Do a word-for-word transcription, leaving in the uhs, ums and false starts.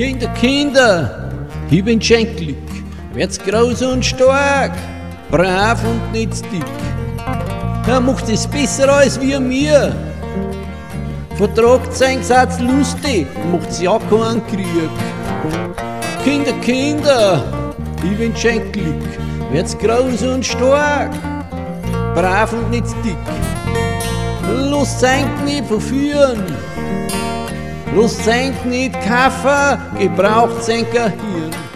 Kinder, Kinder, ich bin schenklig, werd's groß und stark, brav und nicht dick. Er macht es besser als wir mir. Vertragt sein Satz lustig, macht's ja keinen Krieg. Kinder, Kinder, ich bin schenklig, werd's groß und stark, brav und nicht dick. Lasst sein nicht verführen, lasst sein nicht kaufen, gebraucht sein Gehirn.